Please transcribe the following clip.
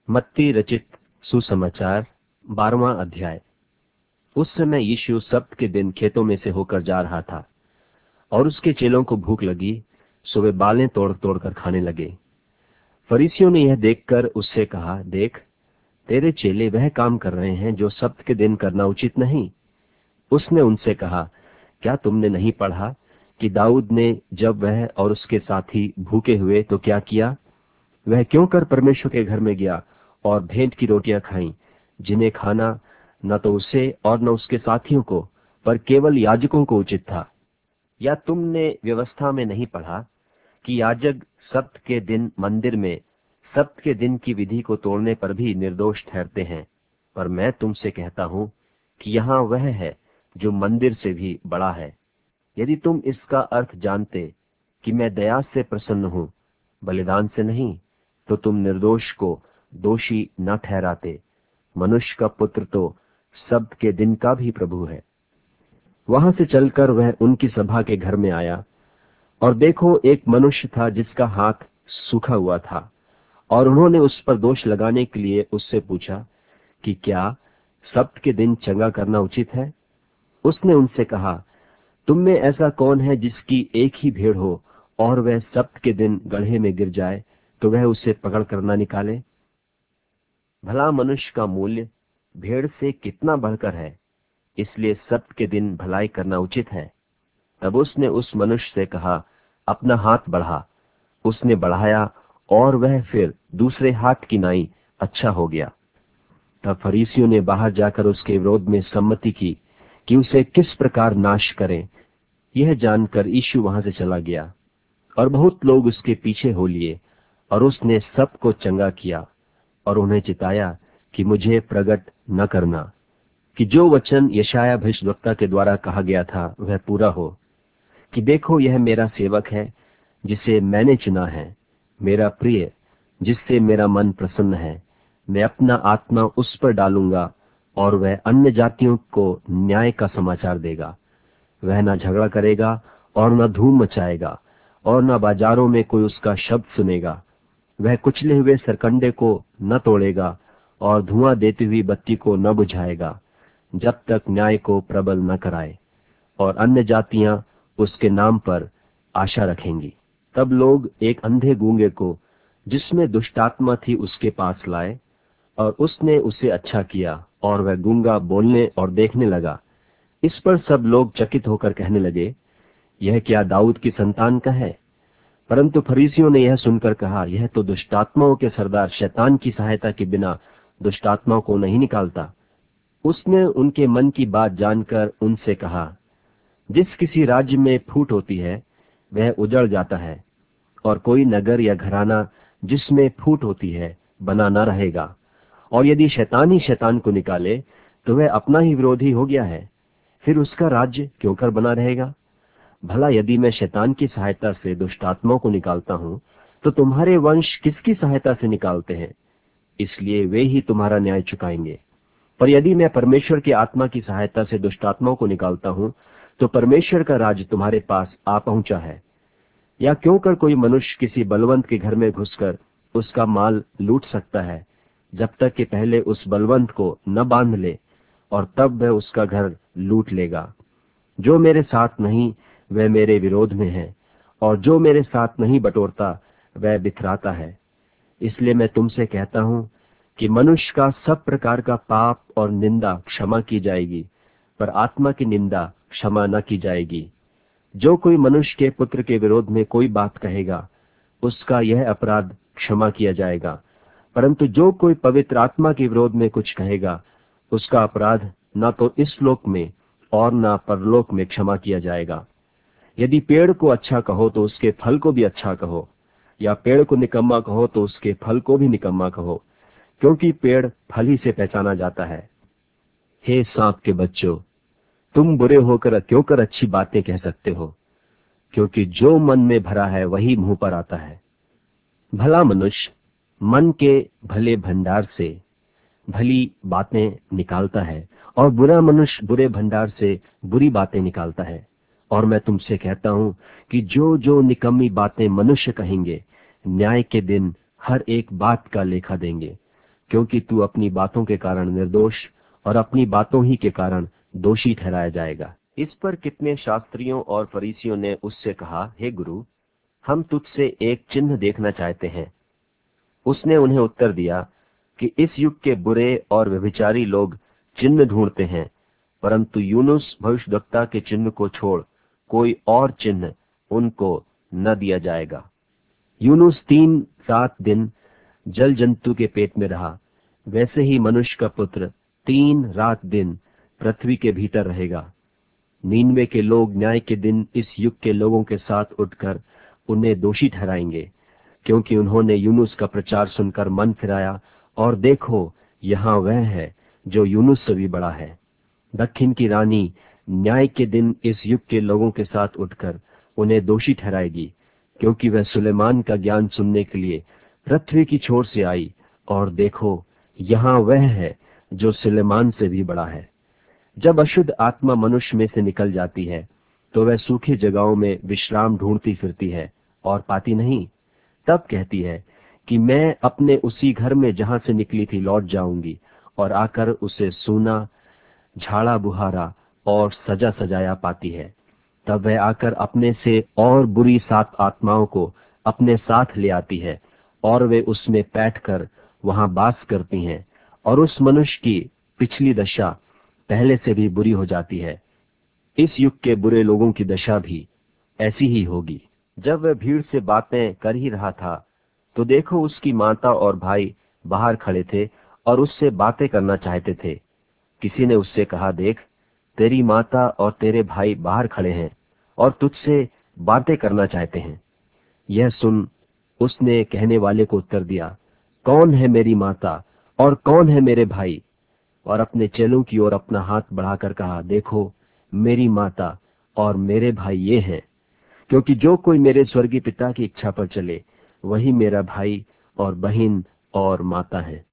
मत्ती रचित सुसमाचार 12वां अध्याय। उस समय यीशु सब्त के दिन खेतों में से होकर जा रहा था और उसके चेलों को भूख लगी, सो वे बालें तोड़ तोड़ कर खाने लगे। फरीसियों ने यह देखकर उससे कहा, देख, तेरे चेले वह काम कर रहे हैं जो सब्त के दिन करना उचित नहीं। उसने उनसे कहा, क्या तुमने नहीं पढ़ा कि दाऊद ने जब वह और उसके साथी भूखे हुए तो क्या किया? वह क्यों कर परमेश्वर के घर में गया और भेंट की रोटियां खाईं, जिन्हें खाना न तो उसे और न उसके साथियों को, पर केवल याजकों को उचित था। या तुमने व्यवस्था में नहीं पढ़ा कि याजक सब्त के दिन मंदिर में सब्त के दिन की विधि को तोड़ने पर भी निर्दोष ठहरते हैं? पर मैं तुमसे कहता हूं कि यहाँ वह है जो मंदिर से भी बड़ा है। यदि तुम इसका अर्थ जानते कि मैं दया से प्रसन्न हूं, बलिदान से नहीं, तो तुम निर्दोष को दोषी न ठहराते। मनुष्य का पुत्र तो सब्त के दिन का भी प्रभु है। वहां से चलकर वह उनकी सभा के घर में आया, और देखो, एक मनुष्य था जिसका हाथ सूखा हुआ था, और उन्होंने उस पर दोष लगाने के लिए उससे पूछा कि क्या सब्त के दिन चंगा करना उचित है? उसने उनसे कहा, तुम में ऐसा कौन है जिसकी एक ही भेड़ हो और वह सब्त के दिन गड्ढे में गिर जाए तो वह उसे पकड़ कर न निकाले? भला मनुष्य का मूल्य भेड़ से कितना बढ़कर है, इसलिए सब्त के दिन भलाई करना उचित है। तब उसने उस मनुष्य से कहा, अपना हाथ बढ़ा। उसने बढ़ाया, और वह फिर दूसरे हाथ की नाई अच्छा हो गया। तब फरीसियों ने बाहर जाकर उसके विरोध में सम्मति की कि उसे किस प्रकार नाश करें। यह जानकर यीशु वहां से चला गया, और बहुत लोग उसके पीछे हो लिए, और उसने सबको चंगा किया और उन्हें चिताया कि मुझे प्रगट न करना, कि जो वचन यशायाह भविष्यद्वक्ता के द्वारा कहा गया था वह पूरा हो, कि देखो, यह मेरा सेवक है जिसे मैंने चुना है, मेरा प्रिय, जिससे मेरा मन प्रसन्न है। मैं अपना आत्मा उस पर डालूंगा, और वह अन्य जातियों को न्याय का समाचार देगा। वह न झगड़ा करेगा और न धूम मचाएगा, और न बाजारों में कोई उसका शब्द सुनेगा। वह कुचले हुए सरकंडे को न तोड़ेगा और धुआं देती हुई बत्ती को न बुझाएगा, जब तक न्याय को प्रबल न कराए। और अन्य जातियां उसके नाम पर आशा रखेंगी। तब लोग एक अंधे गूंगे को, जिसमें दुष्टात्मा थी, उसके पास लाए, और उसने उसे अच्छा किया, और वह गूंगा बोलने और देखने लगा। इस पर सब लोग चकित होकर कहने लगे, यह क्या दाऊद की संतान का है? परंतु फरीसियों ने यह सुनकर कहा, यह तो दुष्टात्माओं के सरदार शैतान की सहायता के बिना दुष्टात्माओं को नहीं निकालता। उसने उनके मन की बात जानकर उनसे कहा, जिस किसी राज्य में फूट होती है वह उजड़ जाता है, और कोई नगर या घराना जिसमें फूट होती है बना न रहेगा। और यदि शैतान ही शैतान को निकाले तो वह अपना ही विरोधी हो गया है, फिर उसका राज्य क्यों कर बना रहेगा? भला यदि मैं शैतान की सहायता से दुष्टात्माओं को निकालता हूं, तो तुम्हारे वंश किसकी सहायता से निकालते हैं? इसलिए वे ही तुम्हारा न्याय चुकाएंगे। पर यदि मैं परमेश्वर की आत्मा की सहायता से दुष्टात्माओं को निकालता हूं, तो परमेश्वर का राज्य तुम्हारे पास आ पहुंचा है। या क्यों कर कोई मनुष्य किसी बलवंत के घर में घुसकर उसका माल लूट सकता है, जब तक कि पहले उस बलवंत को न बांध ले, और तब वह उसका घर लूट लेगा। जो मेरे साथ नहीं वह मेरे विरोध में है, और जो मेरे साथ नहीं बटोरता वह बिथराता है। इसलिए मैं तुमसे कहता हूं कि मनुष्य का सब प्रकार का पाप और निंदा क्षमा की जाएगी, पर आत्मा की निंदा क्षमा न की जाएगी। जो कोई मनुष्य के पुत्र के विरोध में कोई बात कहेगा, उसका यह अपराध क्षमा किया जाएगा, परंतु जो कोई पवित्र आत्मा के विरोध में कुछ कहेगा, उसका अपराध न तो इस लोक में और न परलोक में क्षमा किया जाएगा। यदि पेड़ को अच्छा कहो तो उसके फल को भी अच्छा कहो, या पेड़ को निकम्मा कहो तो उसके फल को भी निकम्मा कहो, क्योंकि पेड़ फल ही से पहचाना जाता है। हे सांप के बच्चों, तुम बुरे होकर क्यों कर अच्छी बातें कह सकते हो? क्योंकि जो मन में भरा है वही मुंह पर आता है। भला मनुष्य मन के भले भंडार से भली बातें निकालता है, और बुरा मनुष्य बुरे भंडार से बुरी बातें निकालता है। और मैं तुमसे कहता हूं कि जो जो निकम्मी बातें मनुष्य कहेंगे, न्याय के दिन हर एक बात का लेखा देंगे। क्योंकि तू अपनी बातों के कारण निर्दोष और अपनी बातों ही के कारण दोषी ठहराया जाएगा। इस पर कितने शास्त्रियों और फरीसियों ने उससे कहा, हे गुरु, हम तुझसे एक चिन्ह देखना चाहते हैं। उसने उन्हें उत्तर दिया कि इस युग के बुरे और व्यभिचारी लोग चिन्ह ढूंढते हैं, परंतु यूनुस भविष्यद्वक्ता के चिन्ह को छोड़ कोई और चिन्ह उनको न दिया जाएगा। यूनुस 3 रात दिन जल जंतु के पेट में रहा, वैसे ही मनुष्य का पुत्र 3 रात दिन पृथ्वी के भीतर रहेगा। नीनवे के लोग न्याय के दिन इस युग के लोगों के साथ उठकर उन्हें दोषी ठहराएंगे, क्योंकि उन्होंने यूनुस का प्रचार सुनकर मन फिराया, और देखो यहाँ वह है जो यूनुस से भी बड़ा है। दक्षिण की रानी न्याय के दिन इस युग के लोगों के साथ उठकर उन्हें दोषी ठहराएगी, क्योंकि वह सुलेमान का ज्ञान सुनने के लिए पृथ्वी की छोर से आई, और देखो यहाँ वह है जो सुलेमान से भी बड़ा है। जब अशुद्ध आत्मा मनुष्य में से निकल जाती है तो वह सूखी जगहों में विश्राम ढूंढती फिरती है और पाती नहीं। तब कहती है कि मैं अपने उसी घर में जहां से निकली थी लौट जाऊंगी, और आकर उसे सूना, झाड़ा बुहारा और सजा सजाया पाती है। तब वह आकर अपने से और बुरी 7 आत्माओं को अपने साथ ले आती है, और वे उसमें बैठकर वहां बास करती हैं, और उस मनुष्य की पिछली दशा पहले से भी बुरी हो जाती है। इस युग के बुरे लोगों की दशा भी ऐसी ही होगी। जब वह भीड़ से बातें कर ही रहा था, तो देखो उसकी माता और भाई बाहर खड़े थे और उससे बातें करना चाहते थे। किसी ने उससे कहा, देख, तेरी माता और तेरे भाई बाहर खड़े हैं और तुझसे बातें करना चाहते हैं। यह सुन उसने कहने वाले को उत्तर दिया, कौन है मेरी माता और कौन है मेरे भाई? और अपने चेलों की ओर अपना हाथ बढ़ाकर कहा, देखो मेरी माता और मेरे भाई ये हैं, क्योंकि जो कोई मेरे स्वर्गीय पिता की इच्छा पर चले वही मेरा भाई और बहन और माता है।